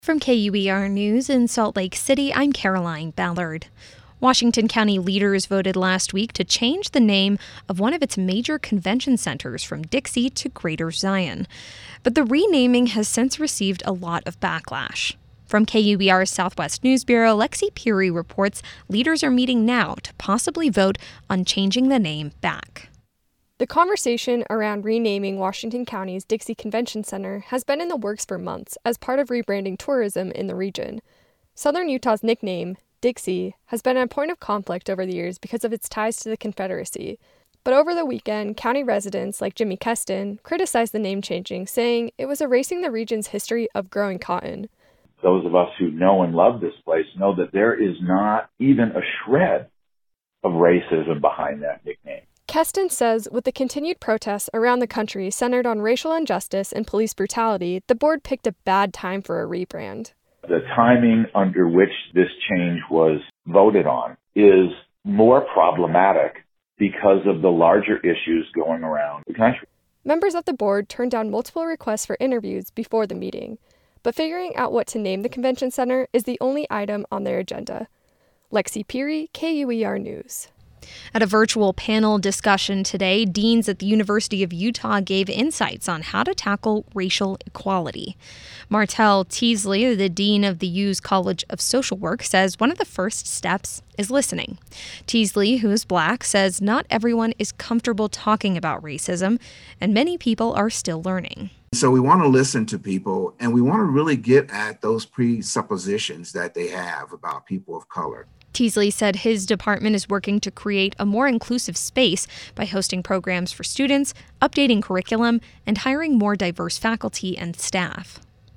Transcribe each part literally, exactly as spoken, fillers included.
From K U E R News in Salt Lake City, I'm Caroline Ballard. Washington County leaders voted last week to change the name of one of its major convention centers from Dixie to Greater Zion. But the renaming has since received a lot of backlash. From K U E R's Southwest News Bureau, Lexi Peary reports leaders are meeting now to possibly vote on changing the name back. The conversation around renaming Washington County's Dixie Convention Center has been in the works for months as part of rebranding tourism in the region. Southern Utah's nickname, Dixie, has been a point of conflict over the years because of its ties to the Confederacy. But over the weekend, county residents like Jimmy Keston criticized the name changing, saying it was erasing the region's history of growing cotton. Those of us who know and love this place know that there is not even a shred of racism behind that nickname. Keston says with the continued protests around the country centered on racial injustice and police brutality, the board picked a bad time for a rebrand. The timing under which this change was voted on is more problematic because of the larger issues going around the country. Members of the board turned down multiple requests for interviews before the meeting, but figuring out what to name the convention center is the only item on their agenda. Lexi Peary, K U E R News. At a virtual panel discussion today, deans at the University of Utah gave insights on how to tackle racial equality. Martell Teasley, the dean of the U's College of Social Work, says one of the first steps is listening. Teasley, who is Black, says not everyone is comfortable talking about racism, and many people are still learning. So we want to listen to people, and we want to really get at those presuppositions that they have about people of color. Teasley said his department is working to create a more inclusive space by hosting programs for students, updating curriculum, and hiring more diverse faculty and staff.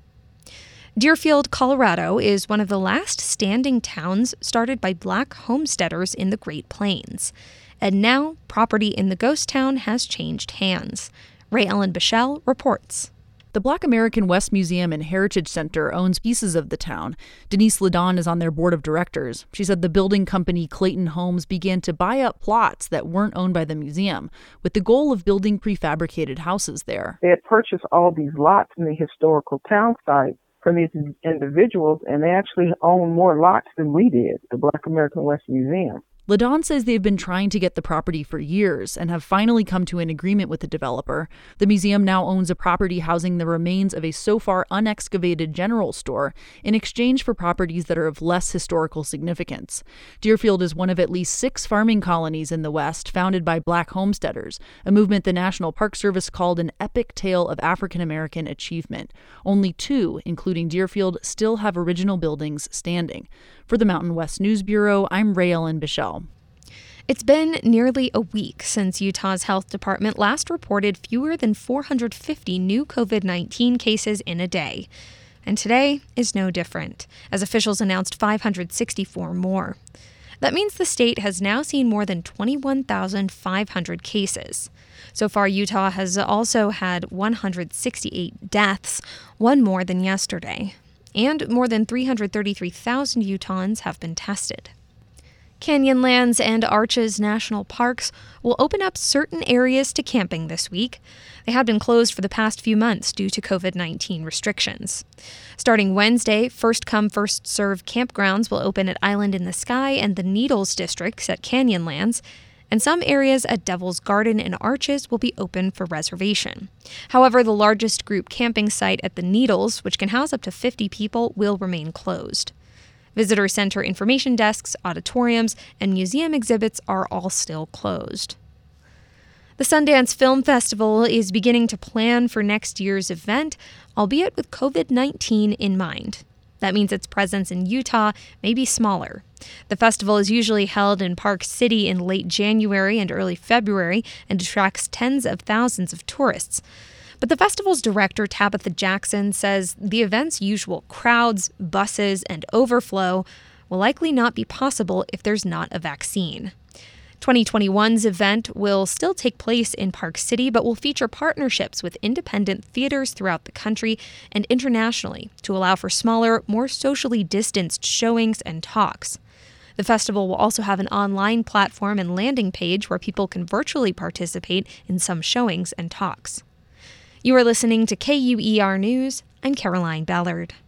Deerfield, Colorado is one of the last standing towns started by Black homesteaders in the Great Plains. And now, property in the ghost town has changed hands. Ray Ellen Bichelle reports. The Black American West Museum and Heritage Center owns pieces of the town. Denise Ladon is on their board of directors. She said the building company Clayton Homes began to buy up plots that weren't owned by the museum, with the goal of building prefabricated houses there. They had purchased all these lots in the historical town site from these individuals, and they actually own more lots than we did, the Black American West Museum. Ladon says they've been trying to get the property for years and have finally come to an agreement with the developer. The museum now owns a property housing the remains of a so far unexcavated general store in exchange for properties that are of less historical significance. Deerfield is one of at least six farming colonies in the West founded by Black homesteaders, a movement the National Park Service called an epic tale of African American achievement. Only two, including Deerfield, still have original buildings standing. For the Mountain West News Bureau, I'm Ray Ellen Bichelle. It's been nearly a week since Utah's health department last reported fewer than four hundred fifty new covid nineteen cases in a day. And today is no different, as officials announced five hundred sixty-four more. That means the state has now seen more than twenty-one thousand five hundred cases. So far, Utah has also had one hundred sixty-eight deaths, one more than yesterday. And more than three hundred thirty-three thousand Utahns have been tested. Canyonlands and Arches National Parks will open up certain areas to camping this week. They have been closed for the past few months due to covid nineteen restrictions. Starting Wednesday, first-come, first-served campgrounds will open at Island in the Sky and the Needles districts at Canyonlands, and some areas at Devil's Garden and Arches will be open for reservation. However, the largest group camping site at the Needles, which can house up to fifty people, will remain closed. Visitor center information desks, auditoriums, and museum exhibits are all still closed. The Sundance Film Festival is beginning to plan for next year's event, albeit with covid nineteen in mind. That means its presence in Utah may be smaller. The festival is usually held in Park City in late January and early February and attracts tens of thousands of tourists. But the festival's director, Tabitha Jackson, says the event's usual crowds, buses, and overflow will likely not be possible if there's not a vaccine. twenty twenty-one's event will still take place in Park City, but will feature partnerships with independent theaters throughout the country and internationally to allow for smaller, more socially distanced showings and talks. The festival will also have an online platform and landing page where people can virtually participate in some showings and talks. You are listening to K U E R News. I'm Caroline Ballard.